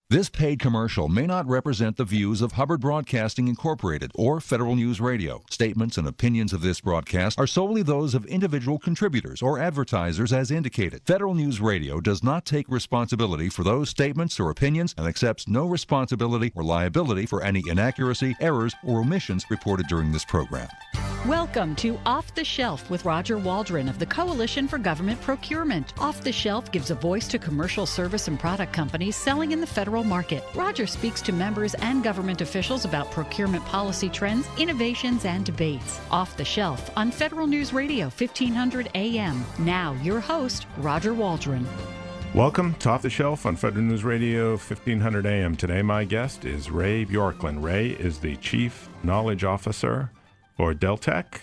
This paid commercial may not represent the views of Hubbard Broadcasting Incorporated or Federal News Radio. Statements and opinions of this broadcast are solely those of individual contributors or advertisers as indicated. Federal News Radio does not take responsibility for those statements or opinions and accepts no responsibility or liability for any inaccuracy, errors, or omissions reported during this program. Welcome to Off the Shelf with Roger Waldron of the Coalition for Government Procurement. Off the Shelf gives a voice to commercial service and product companies selling in the federal market. Roger speaks to members and government officials about procurement policy trends, innovations, and debates. Off the Shelf on Federal News Radio 1500 AM. Now, your host, Roger Waldron. Welcome to Off the Shelf on Federal News Radio 1500 AM. Today, my guest is Ray Bjorklund. Ray is the Chief Knowledge Officer for Deltek.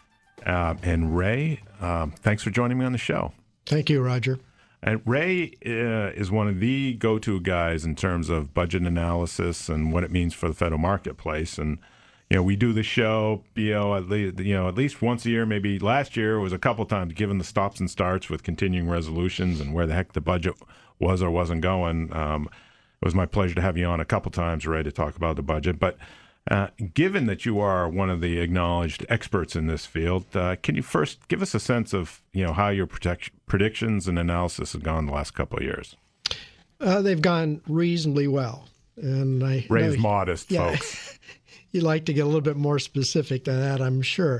And Ray, thanks for joining me on the show. Thank you, Roger. And Ray is one of the go-to guys in terms of budget analysis and what it means for the federal marketplace. And we do the show, at least once a year. Maybe last year it was a couple times, given the stops and starts with continuing resolutions and where the heck the budget was or wasn't going. It was my pleasure to have you on a couple times, Ray, to talk about the budget. But given that you are one of the acknowledged experts in this field, can you first give us a sense of how your predictions and analysis have gone the last couple of years? They've gone reasonably well, and Ray's modest, folks. You'd like to get a little bit more specific than that, I'm sure.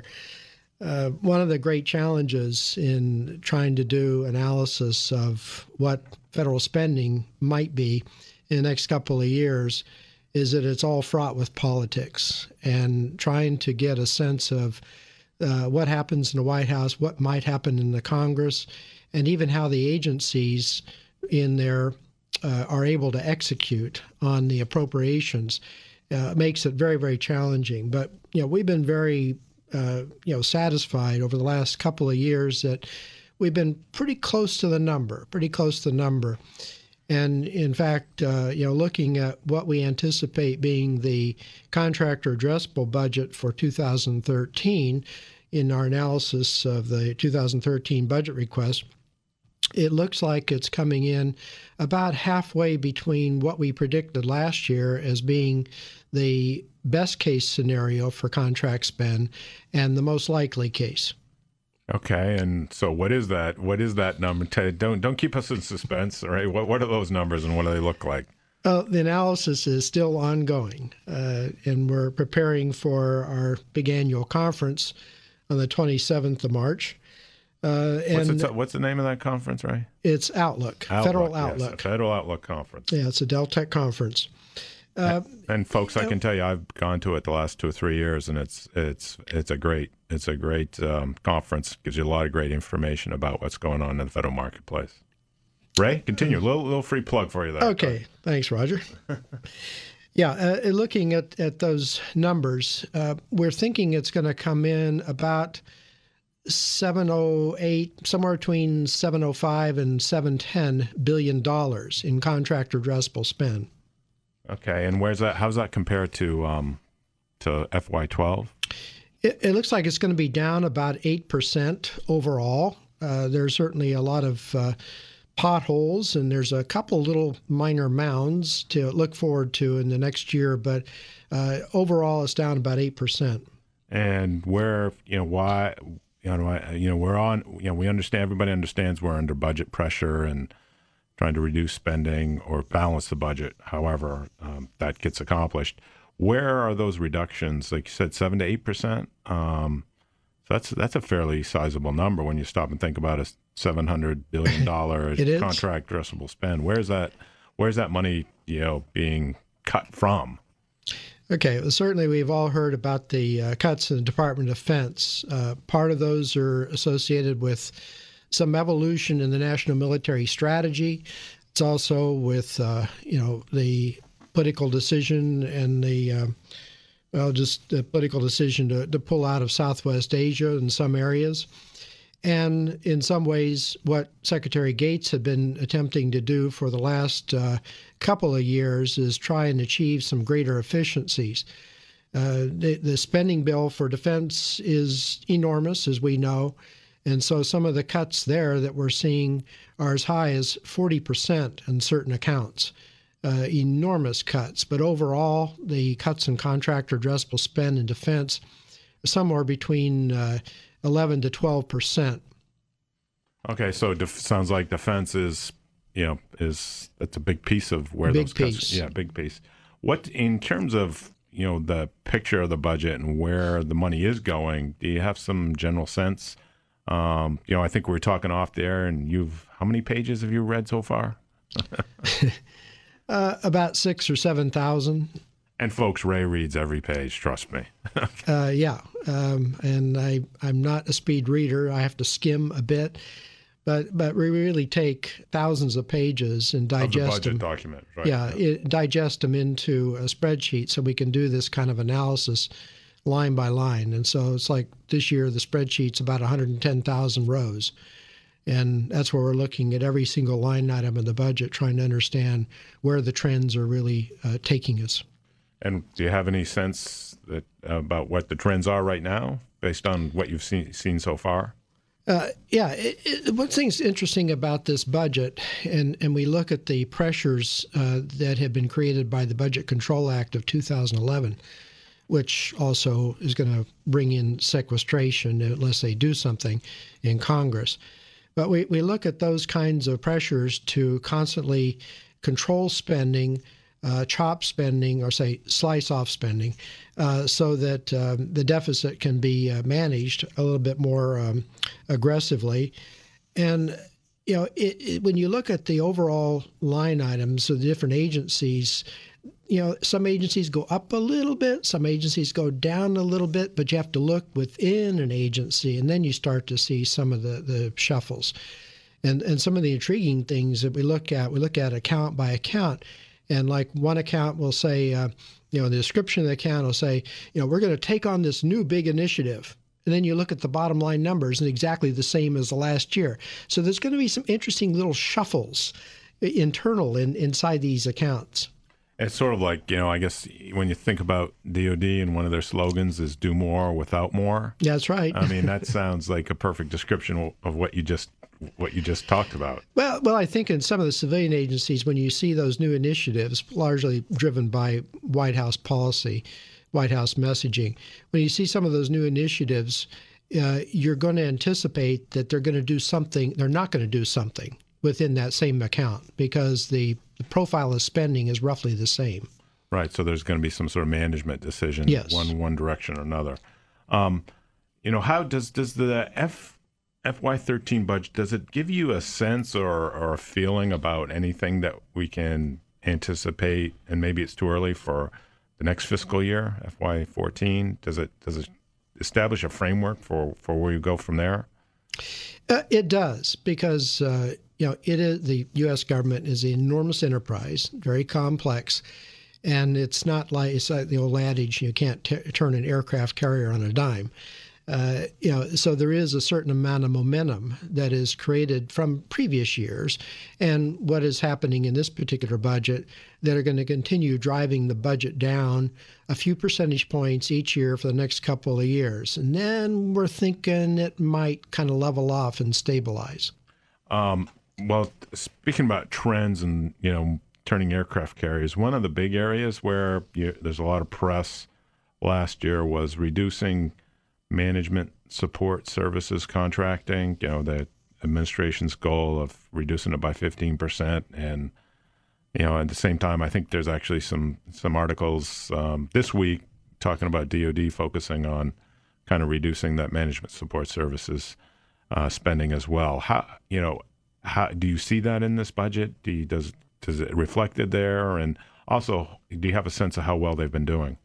One of the great challenges in trying to do analysis of what federal spending might be in the next couple of years is that it's all fraught with politics, and trying to get a sense of what happens in the White House, what might happen in the Congress, and even how the agencies in there are able to execute on the appropriations makes it very, very challenging. But we've been very satisfied over the last couple of years that we've been pretty close to the number. And in fact, looking at what we anticipate being the contractor addressable budget for 2013 in our analysis of the 2013 budget request, it looks like it's coming in about halfway between what we predicted last year as being the best case scenario for contract spend and the most likely case. Okay, and so what is that? What is that number? Don't keep us in suspense, all right? What are those numbers and what do they look like? The analysis is still ongoing, and we're preparing for our big annual conference on the 27th of March. What's the name of that conference, right? It's Outlook, Federal Outlook. Yes, Federal Outlook Conference. Yeah, it's a Deltek conference. And folks, I can tell you, I've gone to it the last 2 or 3 years, and it's a great conference. Gives you a lot of great information about what's going on in the federal marketplace. Ray, continue. A little free plug for you there. Okay, thanks, Roger. Yeah, looking at those numbers, we're thinking it's going to come in about 708, somewhere between 705 and 710 billion dollars in contractor addressable spend. Okay, and where's that? How's that compared to FY12? It looks like it's going to be down about 8% overall. There's certainly a lot of potholes, and there's a couple little minor mounds to look forward to in the next year, but overall it's down about 8%. And where, why, we're on, we understand, everybody understands we're under budget pressure and trying to reduce spending or balance the budget, however that gets accomplished. Where are those reductions? Like you said, 7 to 8%. So that's a fairly sizable number when you stop and think about a $700 billion contract addressable spend. Where's that money being cut from? Okay, well, certainly we've all heard about the cuts in the Department of Defense. Part of those are associated with some evolution in the national military strategy. It's also with the political decision and the political decision to pull out of Southwest Asia in some areas. And in some ways, what Secretary Gates had been attempting to do for the last couple of years is try and achieve some greater efficiencies. The spending bill for defense is enormous, as we know, and so some of the cuts there that we're seeing are as high as 40% in certain accounts. enormous cuts. But overall, the cuts in contractor addressable spend in defense are somewhere between 11 to 12%. Okay, so sounds like defense is that's a big piece of where big those cuts. Piece. Yeah, big piece. What in terms of the picture of the budget and where the money is going? Do you have some general sense? I think we were talking off the air, and how many pages have you read so far? About 6,000 or 7,000. And folks, Ray reads every page. Trust me. Yeah, and I'm not a speed reader. I have to skim a bit, but we really take thousands of pages and digest them. Of the budget document, right? Yeah, digest them into a spreadsheet so we can do this kind of analysis line by line. And so it's like this year the spreadsheet's about 110,000 rows. And that's where we're looking at every single line item in the budget, trying to understand where the trends are really taking us. And do you have any sense about what the trends are right now, based on what you've seen so far? One thing's interesting about this budget, and we look at the pressures that have been created by the Budget Control Act of 2011, which also is going to bring in sequestration unless they do something in Congress. But we look at those kinds of pressures to constantly control spending, chop spending, or say slice off spending, so that the deficit can be managed a little bit more aggressively. And when you look at the overall line items of the different agencies, some agencies go up a little bit, some agencies go down a little bit, but you have to look within an agency, and then you start to see some of the shuffles. And some of the intriguing things that we look at account by account. And like one account will say, the description of the account will say, we're going to take on this new big initiative. And then you look at the bottom line numbers and exactly the same as the last year. So there's going to be some interesting little shuffles inside these accounts. It's sort of like, I guess when you think about DOD and one of their slogans is do more without more. That's right. I mean, that sounds like a perfect description of what you just talked about. Well, I think in some of the civilian agencies, when you see those new initiatives, largely driven by White House policy, White House messaging, when you see some of those new initiatives, you're going to anticipate that they're going to do something. They're not going to do something within that same account because the profile of spending is roughly the same. Right. So there's going to be some sort of management decision, yes, one direction or another. How does the FY13 budget, does it give you a sense or a feeling about anything that we can anticipate? And maybe it's too early for the next fiscal year, FY14. Does it establish a framework for where you go from there? It does, because it is, the U.S. government is an enormous enterprise, very complex, and it's not like the old adage, you can't turn an aircraft carrier on a dime. So there is a certain amount of momentum that is created from previous years, and what is happening in this particular budget that are going to continue driving the budget down a few percentage points each year for the next couple of years. And then we're thinking it might kind of level off and stabilize. Well, speaking about trends and, turning aircraft carriers, one of the big areas where there's a lot of press last year was reducing management support services contracting, the administration's goal of reducing it by 15%. And, at the same time, I think there's actually some articles this week talking about DOD focusing on kind of reducing that management support services spending as well. How do you see that in this budget? Does it reflected there? And also, do you have a sense of how well they've been doing?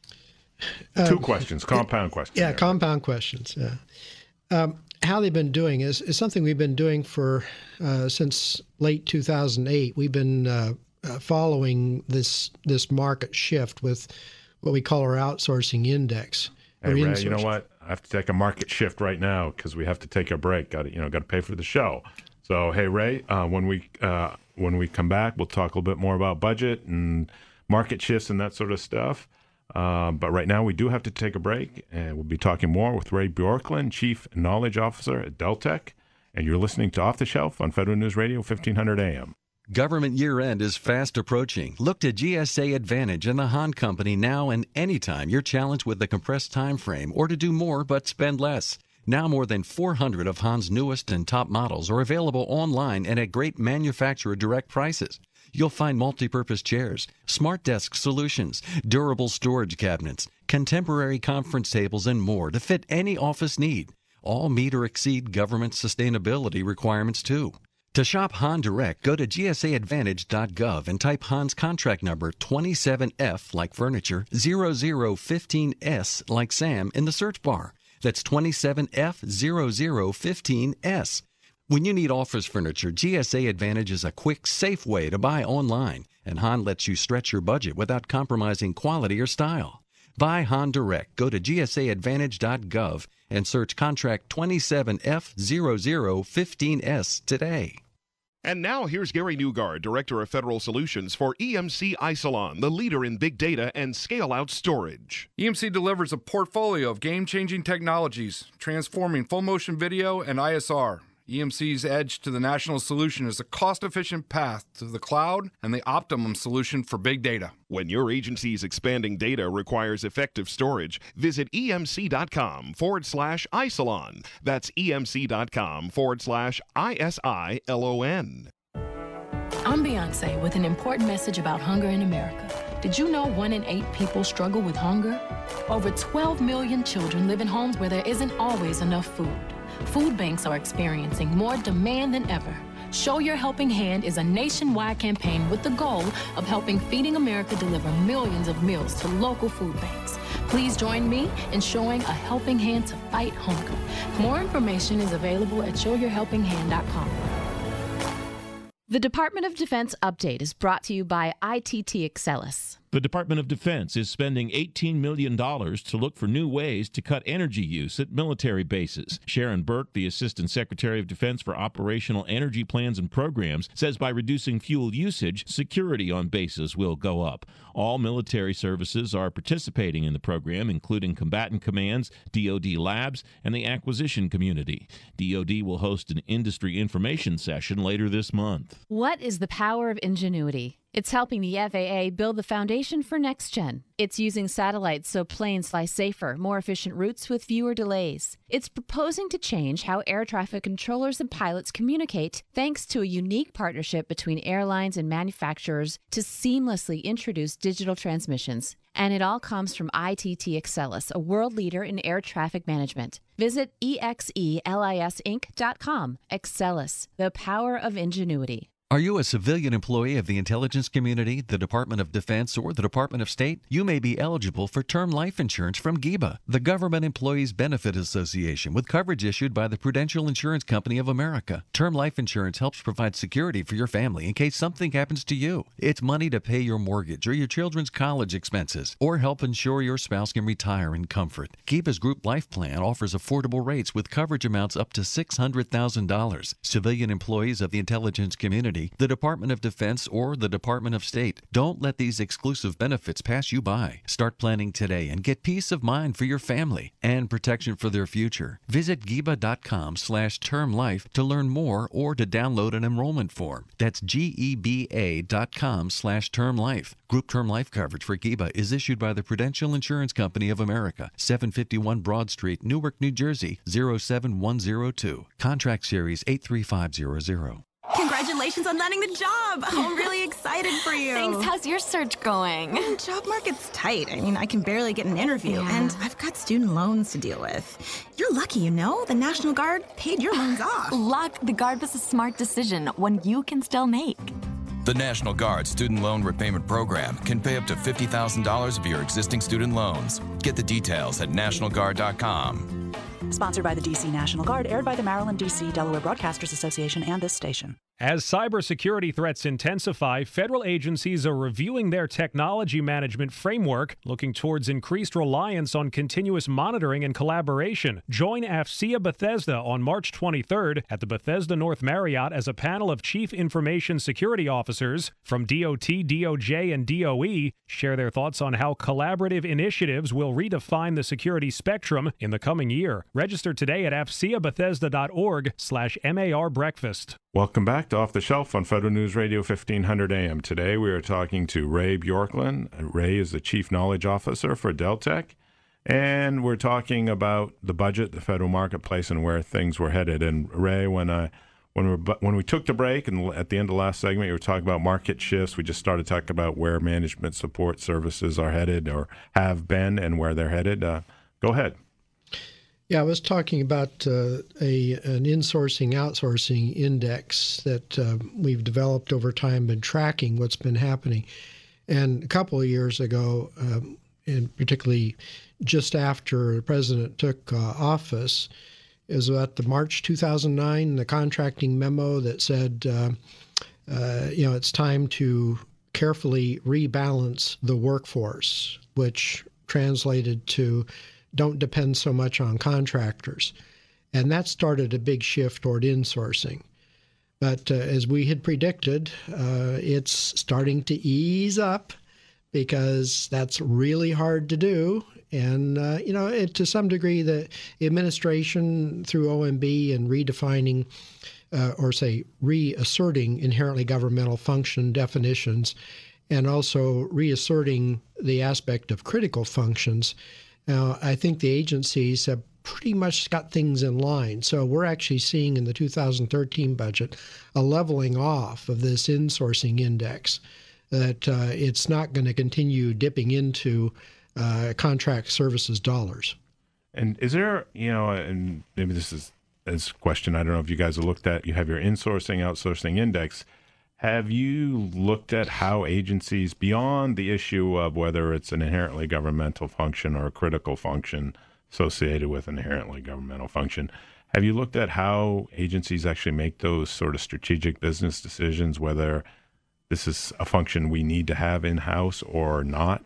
Two questions, compound questions. Yeah, compound questions. Yeah. How they've been doing is something we've been doing for since late 2008. We've been following this market shift with what we call our outsourcing index. Hey, Ray, you know what? I have to take a market shift right now because we have to take a break. Got to pay for the show. So, hey, Ray, when we come back, we'll talk a little bit more about budget and market shifts and that sort of stuff. But right now, we do have to take a break, and we'll be talking more with Ray Bjorklund, Chief Knowledge Officer at Deltek. And you're listening to Off the Shelf on Federal News Radio, 1500 AM. Government year-end is fast approaching. Look to GSA Advantage and the Hahn Company now and anytime you're challenged with a compressed time frame or to do more but spend less. Now more than 400 of Hahn's newest and top models are available online and at great manufacturer direct prices. You'll find multi-purpose chairs, smart desk solutions, durable storage cabinets, contemporary conference tables, and more to fit any office need. All meet or exceed government sustainability requirements too. To shop Hahn Direct, go to gsaadvantage.gov and type Hahn's contract number 27F like furniture, 0015S like Sam in the search bar. That's 27F0015S. When you need office furniture, GSA Advantage is a quick, safe way to buy online, and Hahn lets you stretch your budget without compromising quality or style. Buy Hahn Direct. Go to gsaadvantage.gov and search contract 27F0015S today. And now here's Gary Newgard, Director of Federal Solutions for EMC Isilon, the leader in big data and scale-out storage. EMC delivers a portfolio of game-changing technologies, transforming full-motion video and ISR. EMC's edge to the national solution is a cost-efficient path to the cloud and the optimum solution for big data. When your agency's expanding data requires effective storage, visit emc.com/Isilon. That's emc.com/ISILON. I'm Beyonce with an important message about hunger in America. Did you know 1 in 8 people struggle with hunger? Over 12 million children live in homes where there isn't always enough food. Food banks are experiencing more demand than ever. Show Your Helping Hand is a nationwide campaign with the goal of helping Feeding America deliver millions of meals to local food banks. Please join me in showing a helping hand to fight hunger. More information is available at showyourhelpinghand.com. The Department of Defense update is brought to you by ITT Excelis. The Department of Defense is spending $18 million to look for new ways to cut energy use at military bases. Sharon Burke, the Assistant Secretary of Defense for Operational Energy Plans and Programs, says by reducing fuel usage, security on bases will go up. All military services are participating in the program, including combatant commands, DoD labs, and the acquisition community. DoD will host an industry information session later this month. What is the power of ingenuity? It's helping the FAA build the foundation for NextGen. It's using satellites so planes fly safer, more efficient routes with fewer delays. It's proposing to change how air traffic controllers and pilots communicate thanks to a unique partnership between airlines and manufacturers to seamlessly introduce digital transmissions. And it all comes from ITT Excelis, a world leader in air traffic management. Visit exelisinc.com. Excelis, the power of ingenuity. Are you a civilian employee of the intelligence community, the Department of Defense, or the Department of State? You may be eligible for term life insurance from GEBA, the Government Employees Benefit Association, with coverage issued by the Prudential Insurance Company of America. Term life insurance helps provide security for your family in case something happens to you. It's money to pay your mortgage or your children's college expenses, or help ensure your spouse can retire in comfort. GEBA's group life plan offers affordable rates with coverage amounts up to $600,000. Civilian employees of the intelligence community, the Department of Defense, or the Department of State. Don't let these exclusive benefits pass you by. Start planning today and get peace of mind for your family and protection for their future. Visit GEBA.com/term life to learn more or to download an enrollment form. That's GEBA.com/term life. Group term life coverage for GEBA is issued by the Prudential Insurance Company of America, 751 Broad Street, Newark, New Jersey, 07102. Contract series 83500. Congratulations on landing the job. I'm really excited for you. Thanks. How's your search going? Job market's tight. I mean, I can barely get an interview, and I've got student loans to deal with. You're lucky, you know? The National Guard paid your loans off. Luck. The Guard was a smart decision, one you can still make. The National Guard Student Loan Repayment Program can pay up to $50,000 of your existing student loans. Get the details at nationalguard.com. Sponsored by the D.C. National Guard, aired by the Maryland, D.C. Delaware Broadcasters Association and this station. As cybersecurity threats intensify, federal agencies are reviewing their technology management framework, looking towards increased reliance on continuous monitoring and collaboration. Join AFCEA Bethesda on March 23rd at the Bethesda North Marriott as a panel of Chief Information Security Officers from DOT, DOJ, and DOE share their thoughts on how collaborative initiatives will redefine the security spectrum in the coming year. Register today at afceabethesda.org/MAR breakfast. Welcome back to Off the Shelf on Federal News Radio 1500 AM. Today we are talking to Ray Bjorklund. Ray is the Chief Knowledge Officer for Deltek, and we're talking about the budget, the federal marketplace, and where things were headed. And Ray, when we took the break and at the end of the last segment, you were talking about market shifts. We just started talking about where management support services are headed or have been and where they're headed. Go ahead. Yeah, I was talking about an insourcing-outsourcing index that we've developed over time and tracking what's been happening. And a couple of years ago, and particularly just after the president took office, it was about the March 2009, the contracting memo that said, it's time to carefully rebalance the workforce, which translated to don't depend so much on contractors. And that started a big shift toward insourcing. But as we had predicted, it's starting to ease up because that's really hard to do. And, to some degree, the administration through OMB and redefining reasserting inherently governmental function definitions and also reasserting the aspect of critical functions. Now, I think the agencies have pretty much got things in line. So we're actually seeing in the 2013 budget a leveling off of this insourcing index, that it's not going to continue dipping into contract services dollars. And is there, and maybe this is a question I don't know if you guys have looked at, you have your insourcing, outsourcing index. Have you looked at how agencies, beyond the issue of whether it's an inherently governmental function or a critical function associated with an inherently governmental function, have you looked at how agencies actually make those sort of strategic business decisions, whether this is a function we need to have in-house or not?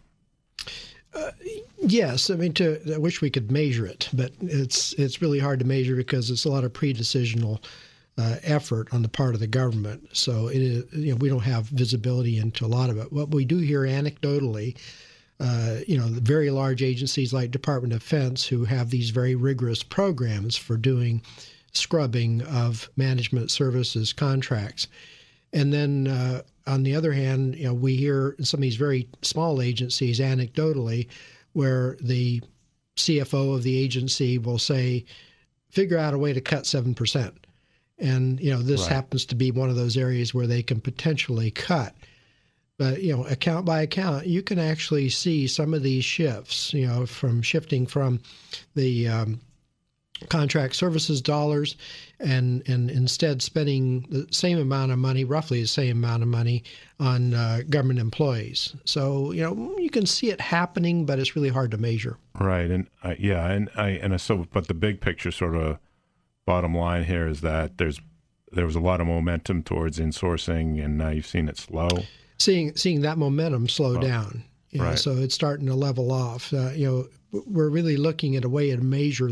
Yes. I mean, I wish we could measure it, but it's really hard to measure because it's a lot of pre-decisional effort on the part of the government. So we don't have visibility into a lot of it. What we do hear anecdotally, the very large agencies like Department of Defense who have these very rigorous programs for doing scrubbing of management services contracts. And then on the other hand, we hear some of these very small agencies anecdotally where the CFO of the agency will say, figure out a way to cut 7%. And, this right. happens to be one of those areas where they can potentially cut. But, account by account, you can actually see some of these shifts, from shifting from the contract services dollars and instead spending the same amount of money, roughly the same amount of money on government employees. So, you can see it happening, but it's really hard to measure. Right. And but the big picture sort of bottom line here is that there was a lot of momentum towards insourcing, and now you've seen it slow. Seeing that momentum slow down, right. So it's starting to level off. We're really looking at a way to measure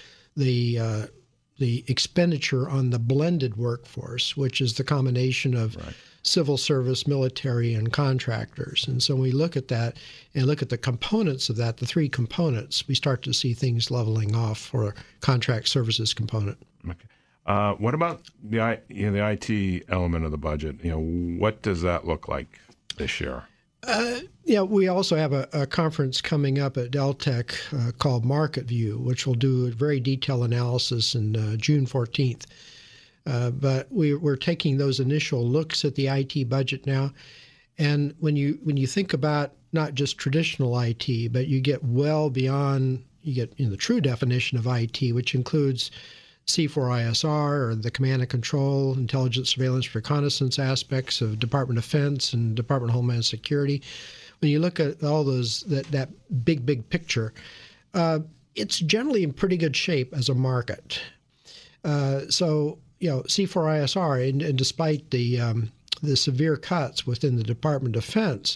the expenditure on the blended workforce, which is the combination of right. civil service, military, and contractors. And so when we look at that and look at the components of that, the three components, we start to see things leveling off for a contract services component. Okay. What about the IT element of the budget? What does that look like this year? We also have a conference coming up at Deltek called Market View, which will do a very detailed analysis in June 14th. But we're taking those initial looks at the IT budget now. And when you think about not just traditional IT, but you get well beyond, you get in the true definition of IT, which includes C4ISR, or the command and control, intelligence, surveillance, reconnaissance aspects of Department of Defense and Department of Homeland Security. When you look at all those, that big picture, it's generally in pretty good shape as a market. So C4ISR, and despite the severe cuts within the Department of Defense,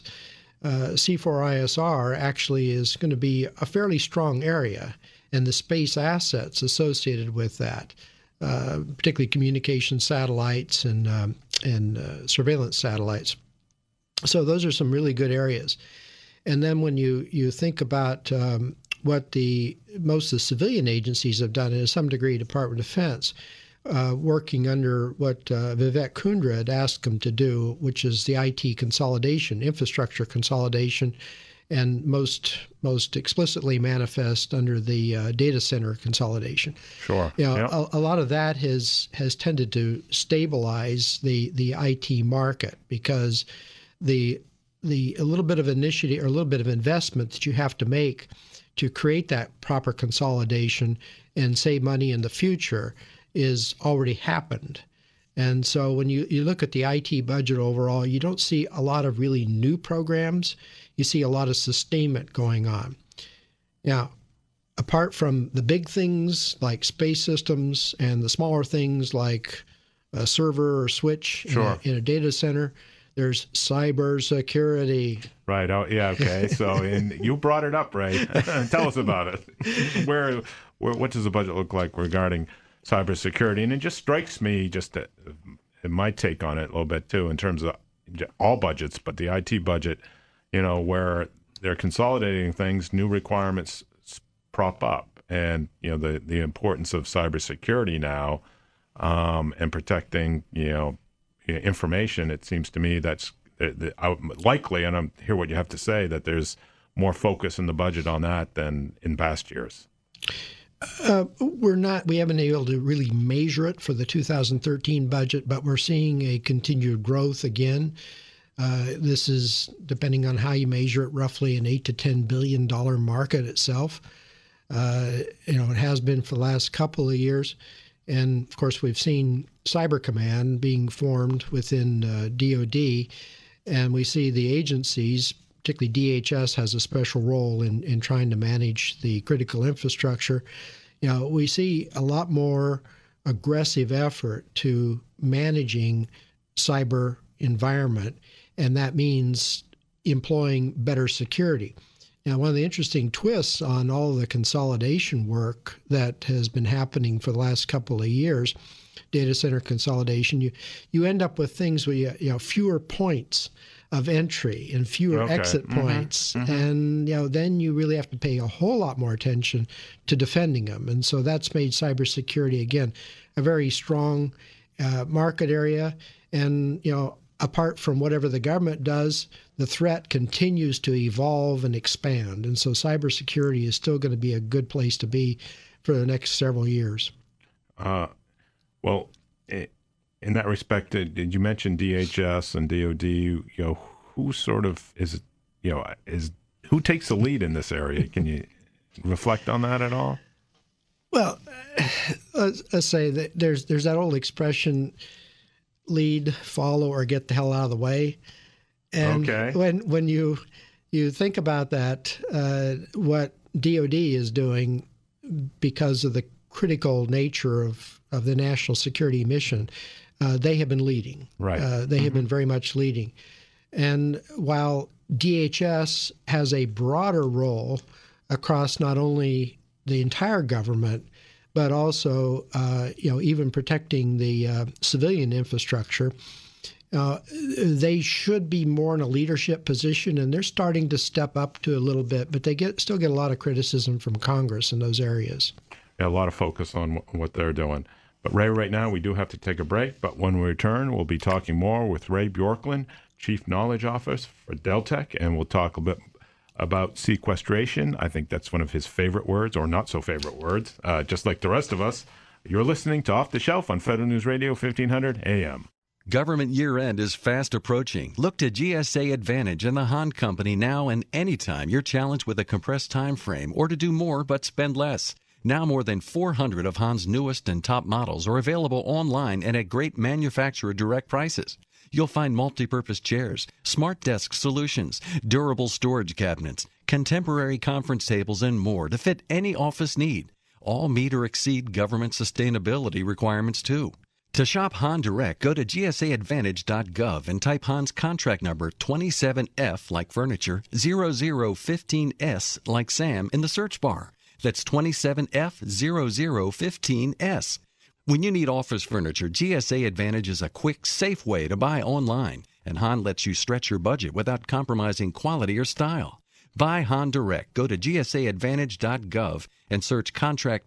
C4ISR actually is going to be a fairly strong area, and the space assets associated with that, particularly communication satellites and surveillance satellites. So those are some really good areas. And then when you think about what most of the civilian agencies have done, and to some degree Department of Defense, working under what Vivek Kundra had asked him to do, which is the IT consolidation, infrastructure consolidation, and most explicitly manifest under the data center consolidation. Sure. A lot of that has tended to stabilize the IT market, because a little bit of initiative or a little bit of investment that you have to make to create that proper consolidation and save money in the future is already happened. And so when you look at the IT budget overall, you don't see a lot of really new programs. You see a lot of sustainment going on. Now, apart from the big things like space systems and the smaller things like a server or switch in a data center, there's cybersecurity. Right. Oh, yeah. Okay. So, you brought it up, Ray. Tell us about it. What does the budget look like regarding cybersecurity? And it just strikes me, my take on it a little bit too, in terms of all budgets, but the IT budget, where they're consolidating things, new requirements prop up, and the importance of cybersecurity now, and protecting information. It seems to me that's likely, and I hear what you have to say, that there's more focus in the budget on that than in past years. We haven't been able to really measure it for the 2013 budget, but we're seeing a continued growth again. This is, depending on how you measure it, roughly an $8 to $10 billion market itself. It has been for the last couple of years. And of course, we've seen Cyber Command being formed within DoD, and we see the agencies, particularly DHS, has a special role in trying to manage the critical infrastructure. We see a lot more aggressive effort to managing cyber environment, and that means employing better security. Now, one of the interesting twists on all the consolidation work that has been happening for the last couple of years, data center consolidation, you end up with things where you fewer points of entry and fewer exit points. And then you really have to pay a whole lot more attention to defending them. And so that's made cybersecurity, again, a very strong market area. And, apart from whatever the government does, the threat continues to evolve and expand. And so cybersecurity is still going to be a good place to be for the next several years. Well, in that respect, did you mention DHS and DoD? Who sort of who takes the lead in this area? Can you reflect on that at all? Well, let's say that there's that old expression, lead, follow, or get the hell out of the way. And when you think about that, what DoD is doing, because of the critical nature of the national security mission, they have been leading. Right. They have been very much leading. And while DHS has a broader role across not only the entire government, but also, even protecting the civilian infrastructure, they should be more in a leadership position, and they're starting to step up to a little bit, but they still get a lot of criticism from Congress in those areas. Yeah, a lot of focus on what they're doing. But Ray, right now we do have to take a break, but when we return, we'll be talking more with Ray Bjorklund, Chief Knowledge Officer for Deltek, and we'll talk a bit about sequestration. I think that's one of his favorite words, or not so favorite words, just like the rest of us. You're listening to Off the Shelf on Federal News Radio 1500 AM. Government year-end is fast approaching. Look to GSA Advantage and the Hahn Company now and anytime you're challenged with a compressed time frame or to do more but spend less. Now more than 400 of Hahn's newest and top models are available online and at great manufacturer direct prices. You'll find multi-purpose chairs, smart desk solutions, durable storage cabinets, contemporary conference tables, and more to fit any office need. All meet or exceed government sustainability requirements, too. To shop Hahn Direct, go to gsaadvantage.gov and type Hahn's contract number 27F like furniture, 0015S like Sam in the search bar. That's 27F0015S. When you need office furniture, GSA Advantage is a quick, safe way to buy online, and Hahn lets you stretch your budget without compromising quality or style. Buy Han direct. Go to gsaadvantage.gov and search contract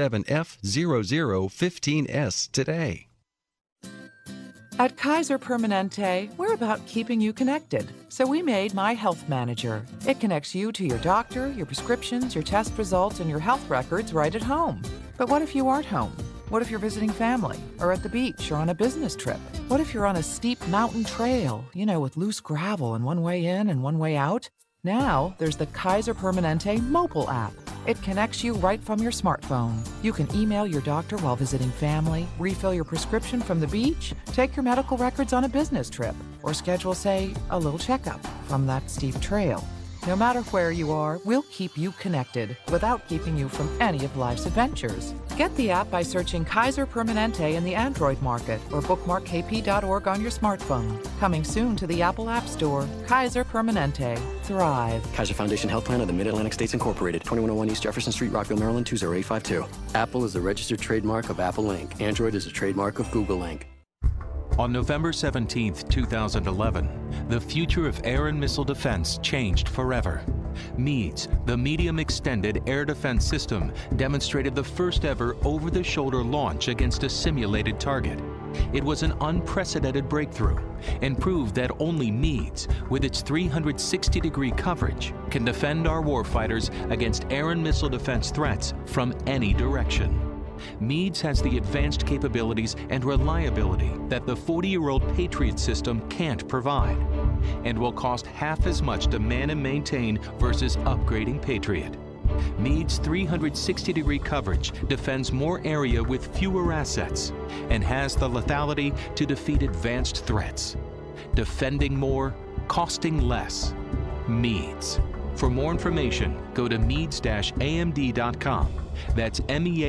27F0015S today. At Kaiser Permanente, we're about keeping you connected. So we made My Health Manager. It connects you to your doctor, your prescriptions, your test results, and your health records right at home. But what if you aren't home? What if you're visiting family, or at the beach, or on a business trip? What if you're on a steep mountain trail, with loose gravel and one way in and one way out? Now, there's the Kaiser Permanente mobile app. It connects you right from your smartphone. You can email your doctor while visiting family, refill your prescription from the beach, take your medical records on a business trip, or schedule, say, a little checkup from that steep trail. No matter where you are, we'll keep you connected without keeping you from any of life's adventures. Get the app by searching Kaiser Permanente in the Android market or bookmark kp.org on your smartphone. Coming soon to the Apple App Store. Kaiser Permanente. Thrive. Kaiser Foundation Health Plan of the Mid-Atlantic States Incorporated, 2101 East Jefferson Street, Rockville, Maryland, 20852. Apple is the registered trademark of Apple Inc. Android is a trademark of Google Inc. On November 17, 2011, the future of air and missile defense changed forever. MEADS, the Medium Extended Air Defense System, demonstrated the first ever over-the-shoulder launch against a simulated target. It was an unprecedented breakthrough and proved that only MEADS, with its 360-degree coverage, can defend our warfighters against air and missile defense threats from any direction. MEADS has the advanced capabilities and reliability that the 40-year-old Patriot system can't provide, and will cost half as much to man and maintain versus upgrading Patriot. MEADS 360-degree coverage defends more area with fewer assets and has the lethality to defeat advanced threats. Defending more, costing less. MEADS. For more information, go to meads-amd.com. That's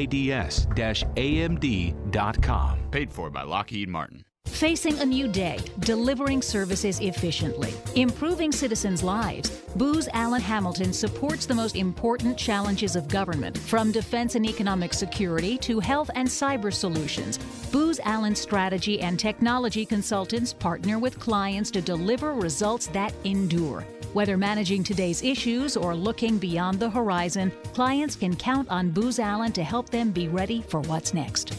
MEADS-AMD.com. Paid for by Lockheed Martin. Facing a new day, delivering services efficiently, improving citizens' lives, Booz Allen Hamilton supports the most important challenges of government, from defense and economic security to health and cyber solutions. Booz Allen strategy and technology consultants partner with clients to deliver results that endure. Whether managing today's issues or looking beyond the horizon, clients can count on Booz Allen to help them be ready for what's next.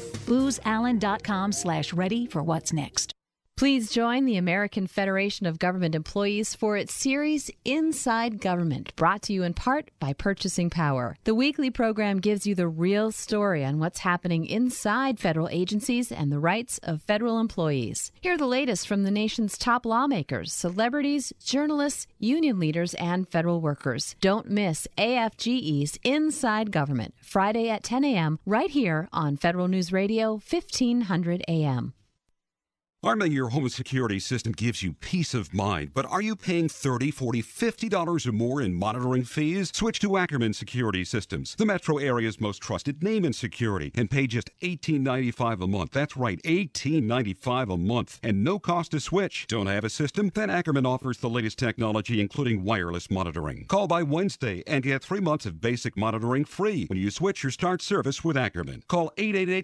BoozAllen.com/ready for what's next. Please join the American Federation of Government Employees for its series Inside Government, brought to you in part by Purchasing Power. The weekly program gives you the real story on what's happening inside federal agencies and the rights of federal employees. Hear the latest from the nation's top lawmakers, celebrities, journalists, union leaders, and federal workers. Don't miss AFGE's Inside Government, Friday at 10 a.m., right here on Federal News Radio, 1500 a.m. Arming your home security system gives you peace of mind, but are you paying $30, $40, $50 or more in monitoring fees? Switch to Ackerman Security Systems, the metro area's most trusted name in security, and pay just $18.95 a month. That's right, $18.95 a month, and no cost to switch. Don't have a system? Then Ackerman offers the latest technology, including wireless monitoring. Call by Wednesday and get 3 months of basic monitoring free when you switch or start service with Ackerman. Call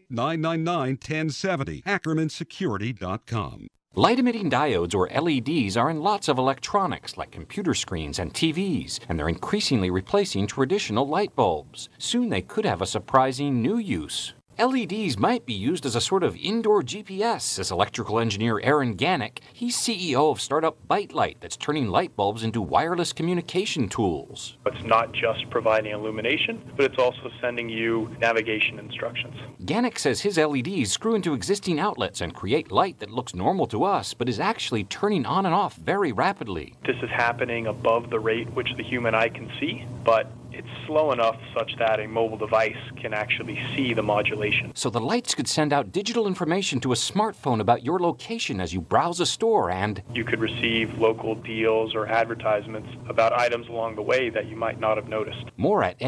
888-999-1070, ackermansecurity.com. Light-emitting diodes, or LEDs, are in lots of electronics like computer screens and TVs, and they're increasingly replacing traditional light bulbs. Soon they could have a surprising new use. LEDs might be used as a sort of indoor GPS, says electrical engineer Aaron Gannick. He's CEO of startup ByteLight that's turning light bulbs into wireless communication tools. It's not just providing illumination, but it's also sending you navigation instructions. Gannick says his LEDs screw into existing outlets and create light that looks normal to us, but is actually turning on and off very rapidly. This is happening above the rate which the human eye can see, but it's slow enough such that a mobile device can actually see the modulation. So the lights could send out digital information to a smartphone about your location as you browse a store, and you could receive local deals or advertisements about items along the way that you might not have noticed. More at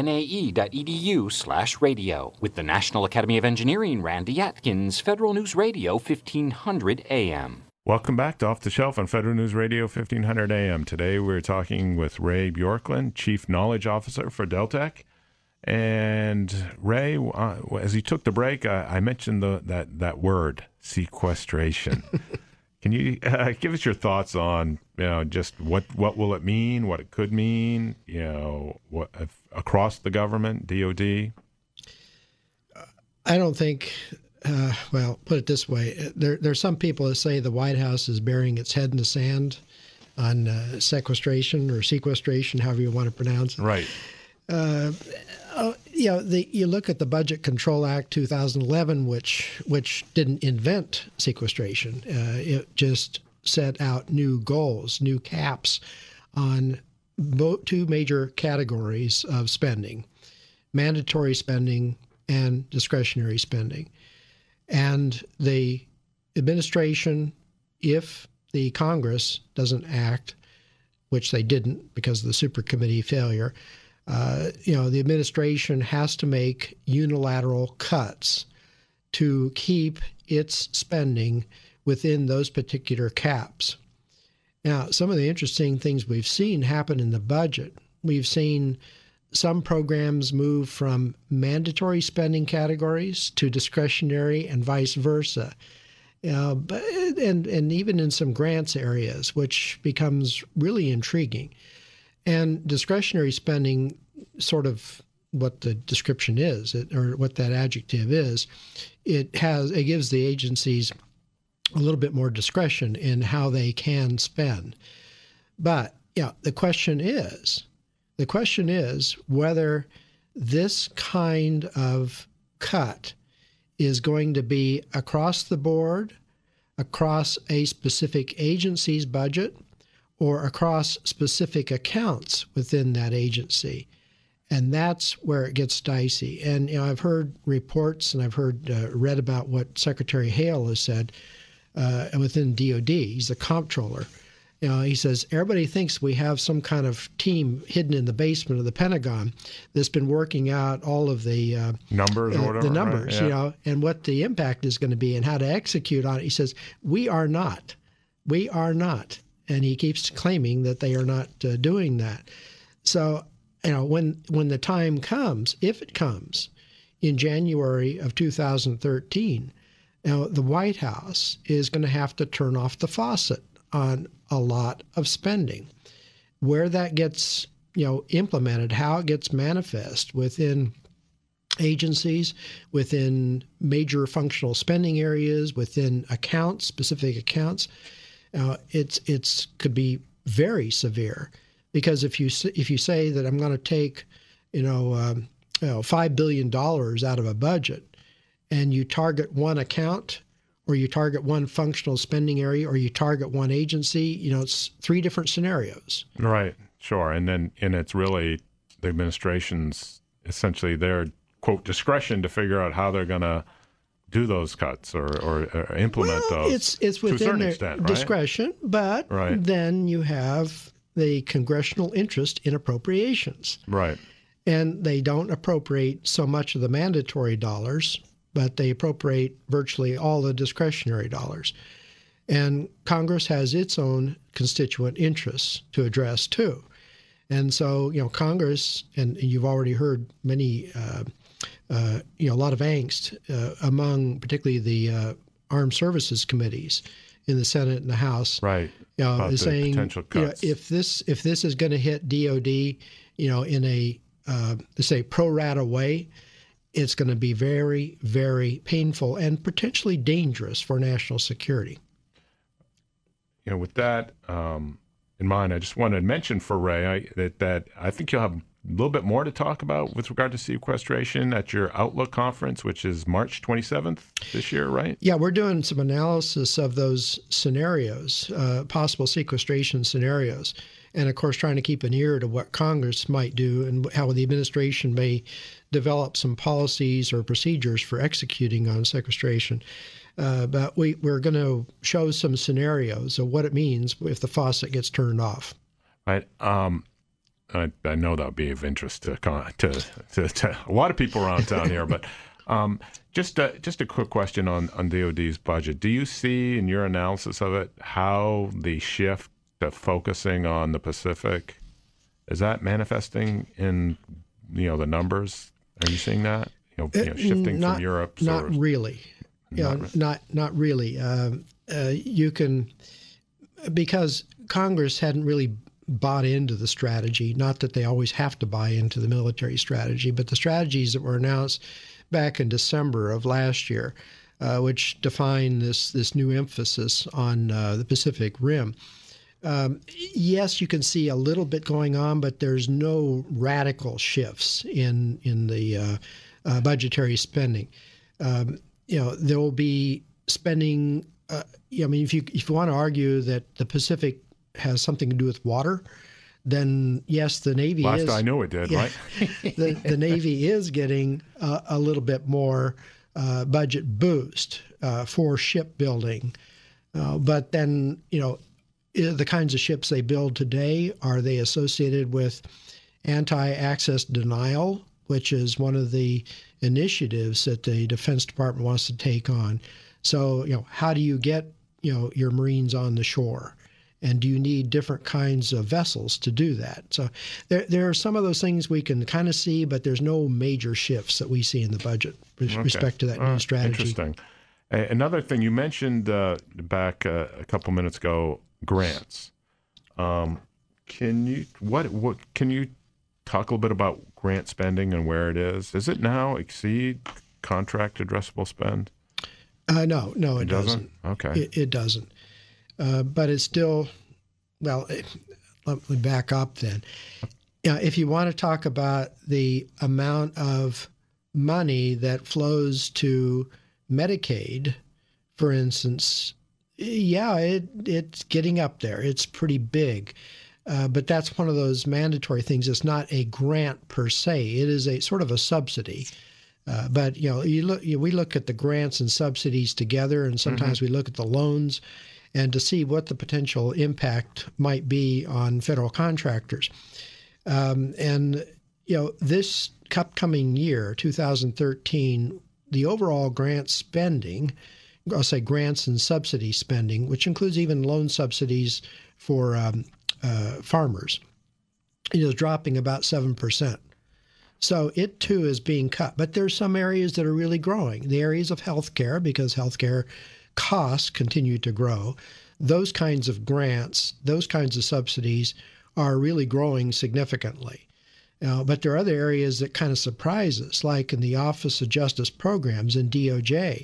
nae.edu/radio. With the National Academy of Engineering, Randy Atkins, Federal News Radio, 1500 AM. Welcome back to Off the Shelf on Federal News Radio 1500 AM. Today we're talking with Ray Bjorklund, Chief Knowledge Officer for Deltek. And Ray, as he took the break, I mentioned that word, sequestration. Can you give us your thoughts on just what will it mean, what it could mean, what across the government, DOD? I don't think. Well, put it this way: there's some people that say the White House is burying its head in the sand on sequestration, however you want to pronounce it. Right. You look at the Budget Control Act 2011, which didn't invent sequestration. It just set out new goals, new caps on two major categories of spending: mandatory spending and discretionary spending. And the administration, if the Congress doesn't act, which they didn't because of the supercommittee failure, the administration has to make unilateral cuts to keep its spending within those particular caps. Now, some of the interesting things we've seen happen in the budget, we've seen some programs move from mandatory spending categories to discretionary and vice versa. And even in some grants areas, which becomes really intriguing. And discretionary spending, sort of what the description is, or what that adjective is, it gives the agencies a little bit more discretion in how they can spend. But the question is whether this kind of cut is going to be across the board, across a specific agency's budget, or across specific accounts within that agency. And that's where it gets dicey. And I've heard reports and I've read about what Secretary Hale has said within DOD. He's the comptroller. He says, everybody thinks we have some kind of team hidden in the basement of the Pentagon that's been working out all of the numbers or whatever. The numbers, right? Yeah. And what the impact is going to be and how to execute on it. He says, we are not. We are not. And he keeps claiming that they are not doing that. So, when the time comes, if it comes, in January of 2013, the White House is going to have to turn off the faucet on a lot of spending. Where that gets, implemented, how it gets manifest within agencies, within major functional spending areas, within accounts, specific accounts, it's could be very severe. Because if you say that I'm going to take, $5 billion out of a budget, and you target one account, or you target one functional spending area, or you target one agency, it's three different scenarios. Right, sure. And it's really the administration's essentially their, quote, discretion to figure out how they're going to do those cuts or implement those. It's within to a certain their extent, right? discretion, but right. Then you have the congressional interest in appropriations. Right. And they don't appropriate so much of the mandatory dollars, but they appropriate virtually all the discretionary dollars. And Congress has its own constituent interests to address, too. And so, Congress, and you've already heard many, a lot of angst among particularly the armed services committees in the Senate and the House. Right. Is saying, potential cuts. If this is going to hit DOD, in a, say, pro rata way, it's going to be very, very painful and potentially dangerous for national security. With that in mind, I just wanted to mention for Ray that I think you'll have a little bit more to talk about with regard to sequestration at your Outlook conference, which is March 27th this year, right? Yeah, we're doing some analysis of those scenarios, possible sequestration scenarios. And, of course, trying to keep an ear to what Congress might do and how the administration may develop some policies or procedures for executing on sequestration. But we're going to show some scenarios of what it means if the faucet gets turned off. Right. I know that would be of interest to a lot of people around town here. But just a quick question on DOD's budget. Do you see in your analysis of it how the shift to focusing on the Pacific, is that manifesting in the numbers? Are you seeing that shifting from Europe? Not really. Not really. you can, because Congress hadn't really bought into the strategy, not that they always have to buy into the military strategy, but the strategies that were announced back in December of last year, which define this new emphasis on the Pacific Rim. Yes, you can see a little bit going on, but there's no radical shifts in the budgetary spending. There will be spending. If you want to argue that the Pacific has something to do with water, then yes, the Navy Last I knew it did, right? the Navy is getting a little bit more budget boost for shipbuilding. But then, the kinds of ships they build today, are they associated with anti-access denial, which is one of the initiatives that the Defense Department wants to take on? So, how do you get, your Marines on the shore? And do you need different kinds of vessels to do that? So there are some of those things we can kind of see, but there's no major shifts that we see in the budget with respect to that new strategy. Interesting. Another thing you mentioned back a couple minutes ago, grants. Can you talk a little bit about grant spending and where it is? Does it now exceed contract addressable spend? No, it doesn't. Okay. It doesn't. But it's still, let me back up then. If you want to talk about the amount of money that flows to Medicaid, for instance, it's getting up there. It's pretty big. But that's one of those mandatory things. It's not a grant per se. It is a sort of a subsidy. But we look at the grants and subsidies together, and sometimes we look at the loans, and to see what the potential impact might be on federal contractors. This upcoming year, 2013, the overall grant spending, I'll say grants and subsidy spending, which includes even loan subsidies for farmers, is dropping about 7%. So it too is being cut. But there's some areas that are really growing. The areas of healthcare, because healthcare costs continue to grow. Those kinds of grants, those kinds of subsidies are really growing significantly. But there are other areas that kind of surprise us, like in the Office of Justice Programs in DOJ.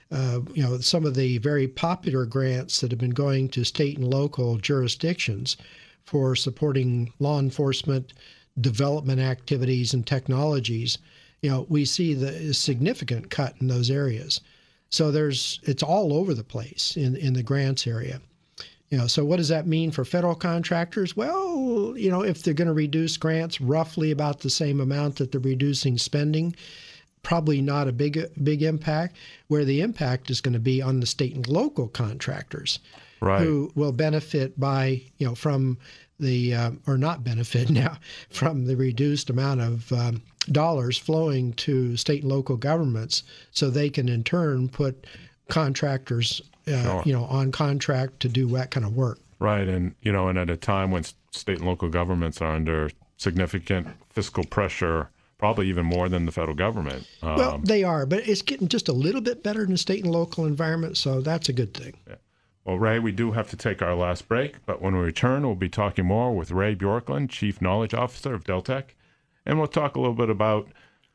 Some of the very popular grants that have been going to state and local jurisdictions for supporting law enforcement development activities and technologies, we see the significant cut in those areas. So it's all over the place in the grants area. So what does that mean for federal contractors? Well, if they're going to reduce grants roughly about the same amount that they're reducing spending, probably not a big impact. Where the impact is going to be on the state and local contractors, right, who will benefit by from the or not benefit now from the reduced amount of dollars flowing to state and local governments, so they can in turn put contractors on contract to do that kind of work. Right, and at a time when state and local governments are under significant fiscal pressure, probably even more than the federal government. Well, they are, but it's getting just a little bit better in the state and local environment, so that's a good thing. Yeah. Well, Ray, we do have to take our last break, but when we return, we'll be talking more with Ray Bjorklund, Chief Knowledge Officer of Deltek, and we'll talk a little bit about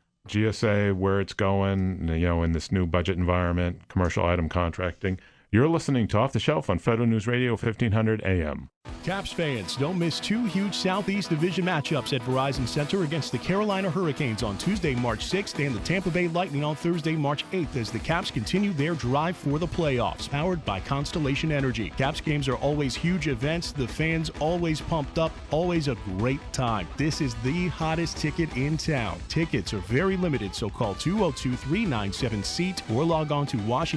GSA, where it's going, in this new budget environment, commercial item contracting. You're listening to Off the Shelf on Federal News Radio 1500 AM. Caps fans, don't miss two huge Southeast Division matchups at Verizon Center against the Carolina Hurricanes on Tuesday, March 6th, and the Tampa Bay Lightning on Thursday, March 8th, as the Caps continue their drive for the playoffs, powered by Constellation Energy. Caps games are always huge events, the fans always pumped up, always a great time. This is the hottest ticket in town. Tickets are very limited, so call 202-397-SEAT or log on to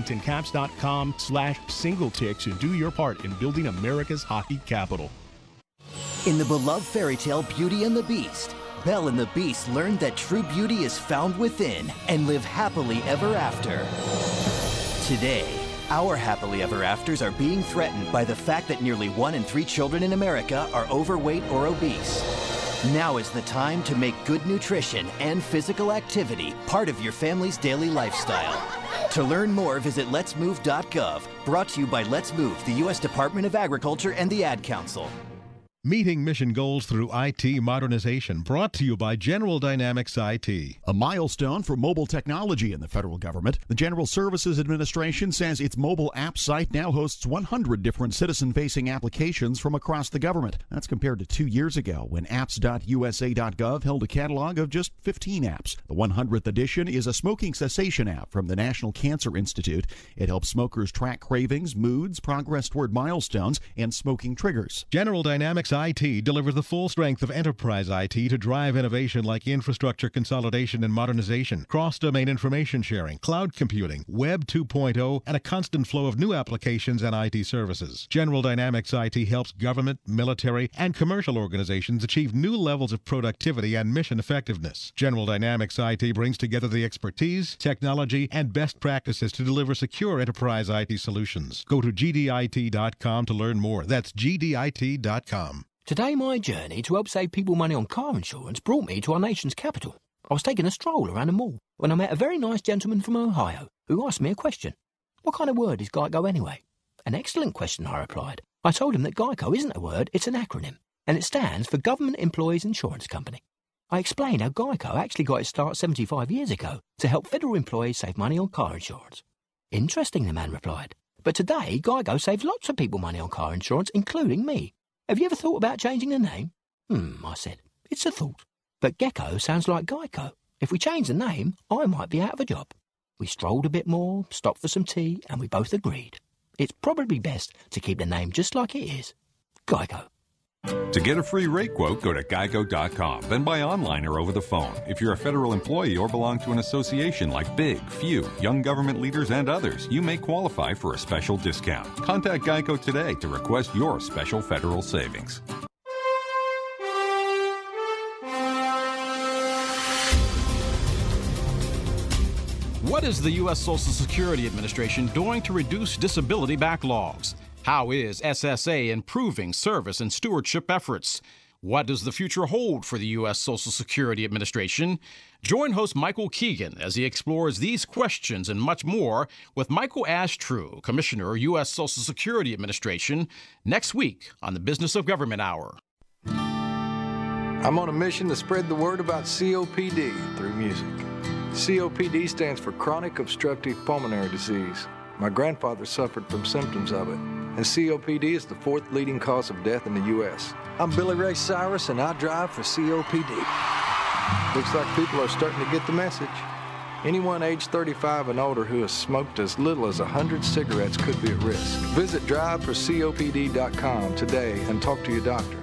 WashingtonCaps.com/singletix and do your part in building America's hockey capital. In the beloved fairy tale Beauty and the Beast, Belle and the Beast learned that true beauty is found within and live happily ever after. Today, our happily ever afters are being threatened by the fact that nearly 1 in 3 children in America are overweight or obese. Now is the time to make good nutrition and physical activity part of your family's daily lifestyle. To learn more, visit letsmove.gov. Brought to you by Let's Move, the U.S. Department of Agriculture and the Ad Council. Meeting mission goals through IT modernization, brought to you by General Dynamics IT. A milestone for mobile technology in the federal government. The General Services Administration says its mobile app site now hosts 100 different citizen-facing applications from across the government. That's compared to 2 years ago when apps.usa.gov held a catalog of just 15 apps. The 100th edition is a smoking cessation app from the National Cancer Institute. It helps smokers track cravings, moods, progress toward milestones, and smoking triggers. General Dynamics IT delivers the full strength of enterprise IT to drive innovation like infrastructure consolidation and modernization, cross-domain information sharing, cloud computing, Web 2.0, and a constant flow of new applications and IT services. General Dynamics IT helps government, military, and commercial organizations achieve new levels of productivity and mission effectiveness. General Dynamics IT brings together the expertise, technology, and best practices to deliver secure enterprise IT solutions. Go to gdit.com to learn more. That's gdit.com. Today, my journey to help save people money on car insurance brought me to our nation's capital. I was taking a stroll around the mall when I met a very nice gentleman from Ohio who asked me a question. What kind of word is GEICO anyway? An excellent question, I replied. I told him that GEICO isn't a word, it's an acronym, and it stands for Government Employees Insurance Company. I explained how GEICO actually got its start 75 years ago to help federal employees save money on car insurance. Interesting, the man replied. But today, GEICO saves lots of people money on car insurance, including me. Have you ever thought about changing the name? I said. It's a thought. But Gecko sounds like Geico. If we change the name, I might be out of a job. We strolled a bit more, stopped for some tea, and we both agreed. It's probably best to keep the name just like it is. Geico. To get a free rate quote, go to geico.com, then buy online or over the phone. If you're a federal employee or belong to an association like Big, Few, Young Government Leaders, and others, you may qualify for a special discount. Contact Geico today to request your special federal savings. What is the U.S. Social Security Administration doing to reduce disability backlogs? How is SSA improving service and stewardship efforts? What does the future hold for the U.S. Social Security Administration? Join host Michael Keegan as he explores these questions and much more with Michael Ashtrew, Commissioner, U.S. Social Security Administration, next week on the Business of Government Hour. I'm on a mission to spread the word about COPD through music. COPD stands for Chronic Obstructive Pulmonary Disease. My grandfather suffered from symptoms of it, and COPD is the 4th leading cause of death in the U.S. I'm Billy Ray Cyrus, and I drive for COPD. Looks like people are starting to get the message. Anyone age 35 and older who has smoked as little as 100 cigarettes could be at risk. Visit driveforcopd.com today and talk to your doctor.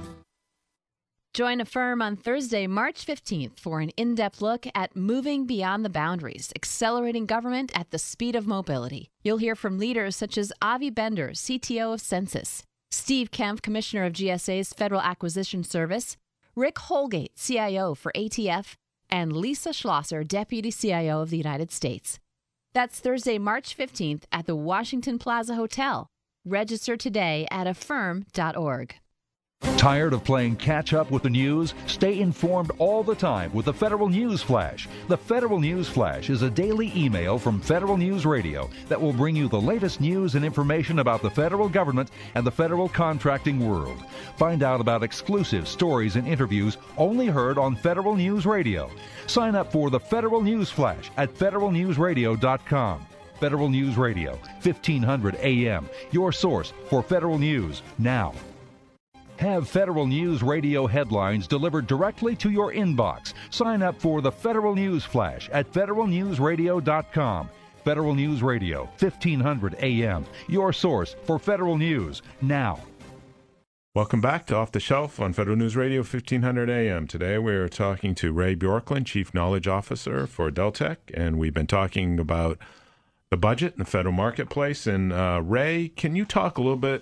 Join Affirm on Thursday, March 15th for an in-depth look at moving beyond the boundaries, accelerating government at the speed of mobility. You'll hear from leaders such as Avi Bender, CTO of Census, Steve Kempf, Commissioner of GSA's Federal Acquisition Service, Rick Holgate, CIO for ATF, and Lisa Schlosser, Deputy CIO of the United States. That's Thursday, March 15th at the Washington Plaza Hotel. Register today at affirm.org. Tired of playing catch-up with the news? Stay informed all the time with the Federal News Flash. The Federal News Flash is a daily email from Federal News Radio that will bring you the latest news and information about the federal government and the federal contracting world. Find out about exclusive stories and interviews only heard on Federal News Radio. Sign up for the Federal News Flash at federalnewsradio.com. Federal News Radio, 1500 AM, your source for federal news now. Have Federal News Radio headlines delivered directly to your inbox. Sign up for the Federal News Flash at federalnewsradio.com. Federal News Radio, 1500 AM, your source for federal news now. Welcome back to Off the Shelf on Federal News Radio, 1500 AM. Today we're talking to Ray Bjorklund, Chief Knowledge Officer for Deltek, and we've been talking about the budget and the federal marketplace. And Ray, can you talk a little bit,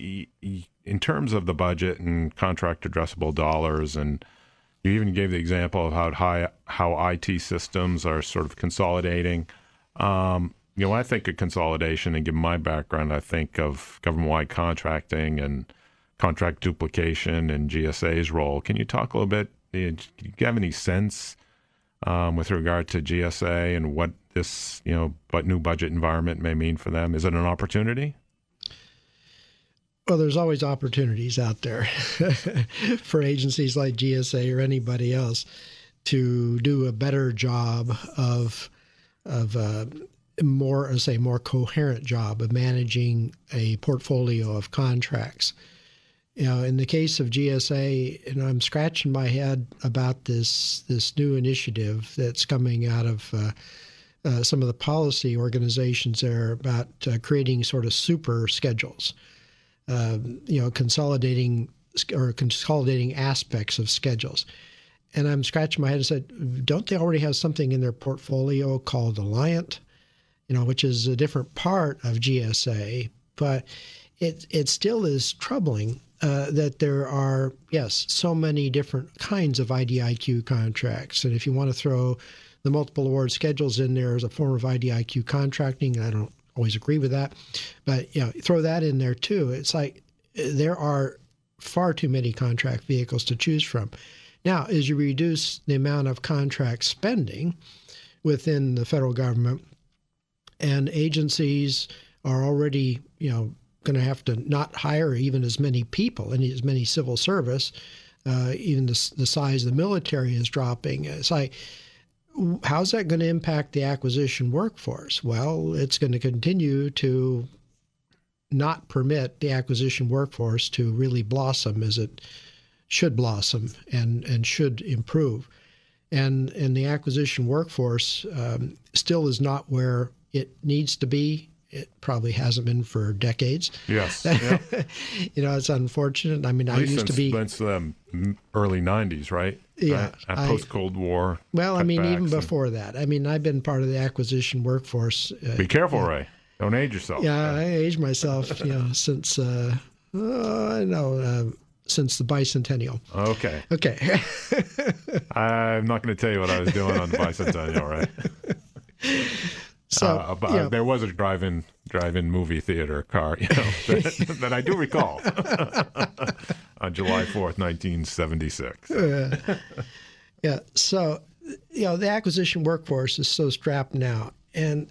in terms of the budget and contract addressable dollars, and you even gave the example of how IT systems are sort of consolidating. When I think of consolidation, and given my background, I think of government-wide contracting and contract duplication and GSA's role. Can you talk a little bit Do you have any sense with regard to GSA and what this, what new budget environment may mean for them? Is it an opportunity? Well, there's always opportunities out there for agencies like GSA or anybody else to do a better job of more coherent job of managing a portfolio of contracts. In the case of GSA, I'm scratching my head about this new initiative that's coming out of some of the policy organizations there about creating sort of super schedules. Consolidating aspects of schedules. And I'm scratching my head and said, don't they already have something in their portfolio called Alliant, which is a different part of GSA, but it still is troubling that there are, so many different kinds of IDIQ contracts. And if you want to throw the multiple award schedules in there as a form of IDIQ contracting, I don't always agree with that, but throw that in there too. It's like there are far too many contract vehicles to choose from. Now, as you reduce the amount of contract spending within the federal government, and agencies are already going to have to not hire even as many people and as many civil service, even the size of the military is dropping. It's like, how's that going to impact the acquisition workforce? Well, it's going to continue to not permit the acquisition workforce to really blossom as it should blossom and should improve. And the acquisition workforce still is not where it needs to be. It probably hasn't been for decades. Yes. Yeah. It's unfortunate. I mean, At least since the early 90s, right? Yeah. Right? Post-Cold War. Well, even before that. I've been part of the acquisition workforce. Be careful, Ray. Don't age yourself. Yeah, I aged myself, since, since the bicentennial. Okay. Okay. I'm not going to tell you what I was doing on the bicentennial, right? So there was a drive-in movie theater car, that I do recall on July 4th, 1976. Yeah. So, the acquisition workforce is so strapped now, and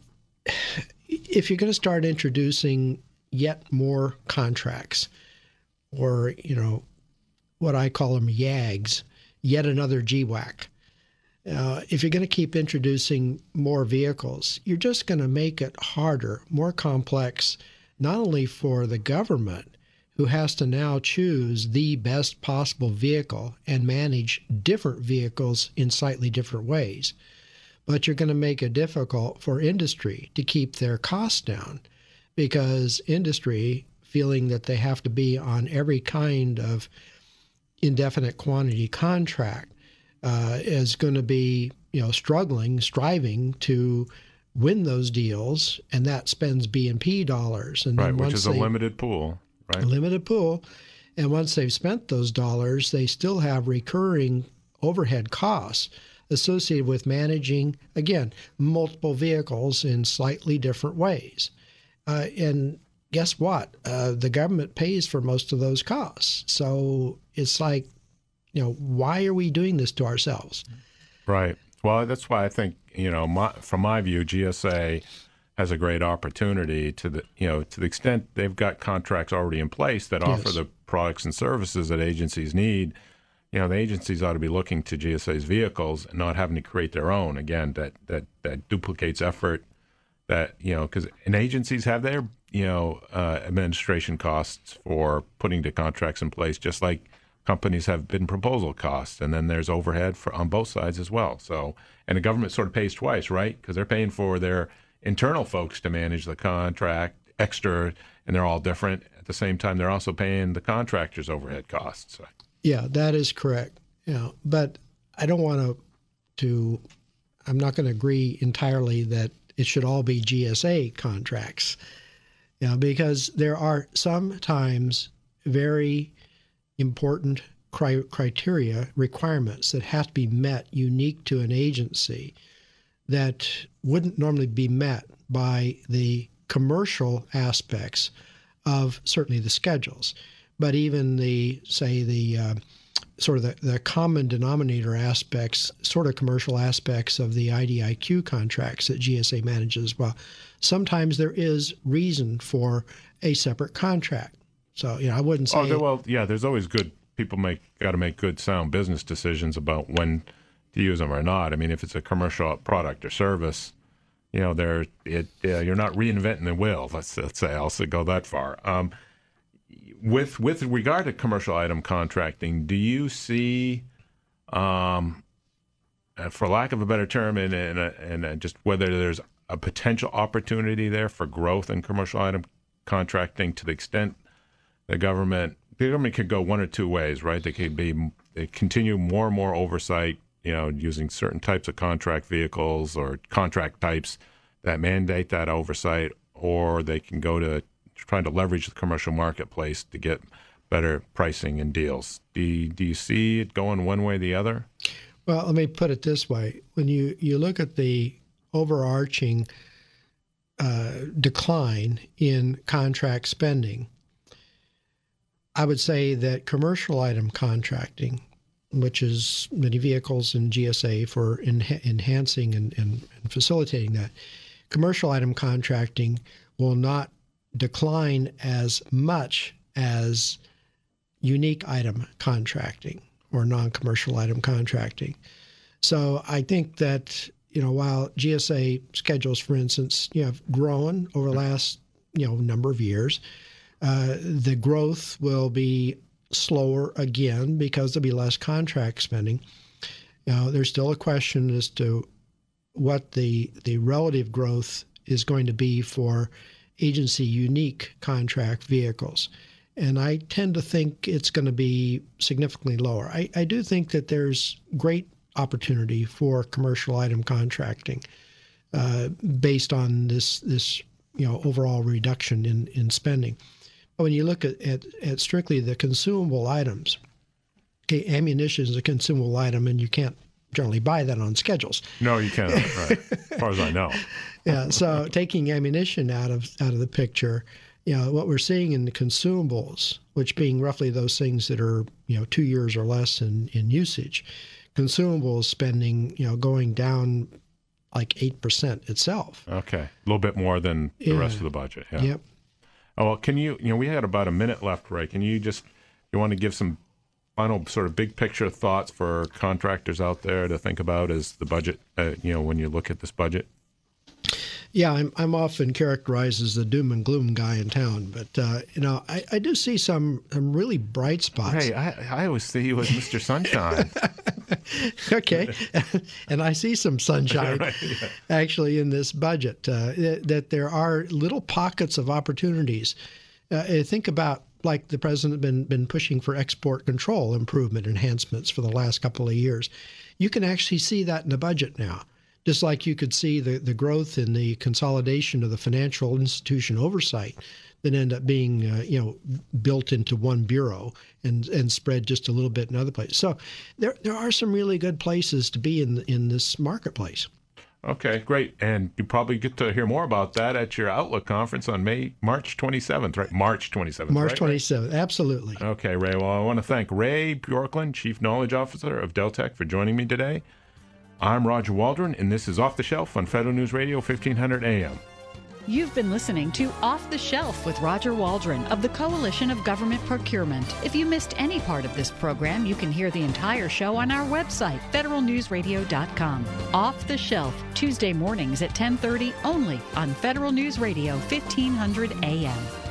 if you're going to start introducing yet more contracts, or what I call them YAGs, yet another GWAC. If you're going to keep introducing more vehicles, you're just going to make it harder, more complex, not only for the government, who has to now choose the best possible vehicle and manage different vehicles in slightly different ways, but you're going to make it difficult for industry to keep their costs down, because industry, feeling that they have to be on every kind of indefinite quantity contract, is going to be, striving to win those deals, and that spends B&P dollars. And right, which is a limited pool, right? A limited pool. And once they've spent those dollars, they still have recurring overhead costs associated with managing, again, multiple vehicles in slightly different ways. And guess what? The government pays for most of those costs. So it's like, why are we doing this to ourselves? Right. Well, that's why I think, from my view, GSA has a great opportunity to the extent they've got contracts already in place that offer the products and services that agencies need. The agencies ought to be looking to GSA's vehicles and not having to create their own. Again, that duplicates effort. That because agencies have their administration costs for putting the contracts in place, just like companies have bid and proposal costs, and then there's overhead on both sides as well. So, and the government sort of pays twice, right? Because they're paying for their internal folks to manage the contract extra, and they're all different. At the same time, they're also paying the contractors' overhead costs. Yeah, that is correct. But I don't want to. I'm not going to agree entirely that it should all be GSA contracts, because there are sometimes very important criteria, requirements that have to be met unique to an agency that wouldn't normally be met by the commercial aspects of certainly the schedules, but even the sort of the common denominator aspects, sort of commercial aspects of the IDIQ contracts that GSA manages. Well, sometimes there is reason for a separate contract. So, I wouldn't say... there's always good... People got to make good, sound business decisions about when to use them or not. I mean, if it's a commercial product or service, you're not reinventing the wheel. Let's say I'll go that far. With regard to commercial item contracting, do you see, for lack of a better term, and just whether there's a potential opportunity there for growth in commercial item contracting to the extent the government could go one or two ways, right? They continue more and more oversight, using certain types of contract vehicles or contract types that mandate that oversight, or they can go to trying to leverage the commercial marketplace to get better pricing and deals. Do you see it going one way or the other? Well, let me put it this way. When you look at the overarching decline in contract spending, I would say that commercial item contracting, which is many vehicles in GSA for enhancing and facilitating that, commercial item contracting will not decline as much as unique item contracting or non-commercial item contracting. So I think that, while GSA schedules, for instance, have grown over the last, number of years, the growth will be slower again because there'll be less contract spending. There's still a question as to what the relative growth is going to be for agency unique contract vehicles. And I tend to think it's going to be significantly lower. I do think that there's great opportunity for commercial item contracting based on this overall reduction in spending. When you look at strictly the consumable items, okay, ammunition is a consumable item, and you can't generally buy that on schedules. No, you can't, right, as far as I know. Yeah, so taking ammunition out of the picture, what we're seeing in the consumables, which being roughly those things that are, 2 years or less in usage, consumables spending, going down like 8% itself. Okay, a little bit more than the rest of the budget. Yeah. Yep. Oh, well, can you, we had about a minute left, Ray. Can you want to give some final sort of big picture thoughts for contractors out there to think about as the budget, when you look at this budget? Yeah, I'm often characterized as the doom and gloom guy in town, but I do see some really bright spots. Hey, I always see you as Mr. Sunshine. Okay, and I see some sunshine actually in this budget. That there are little pockets of opportunities. Think about like the president been pushing for export control improvement enhancements for the last couple of years. You can actually see that in the budget now. Just like you could see the growth in the consolidation of the financial institution oversight that end up being, built into one bureau and spread just a little bit in other places. So there are some really good places to be in this marketplace. Okay, great. And you probably get to hear more about that at your Outlook conference on March 27th, right? March 27th, March right? 27th, absolutely. Okay, Ray. Well, I want to thank Ray Bjorklund, Chief Knowledge Officer of Deltek, for joining me today. I'm Roger Waldron, and this is Off the Shelf on Federal News Radio, 1500 AM. You've been listening to Off the Shelf with Roger Waldron of the Coalition of Government Procurement. If you missed any part of this program, you can hear the entire show on our website, federalnewsradio.com. Off the Shelf, Tuesday mornings at 10:30 only on Federal News Radio, 1500 AM.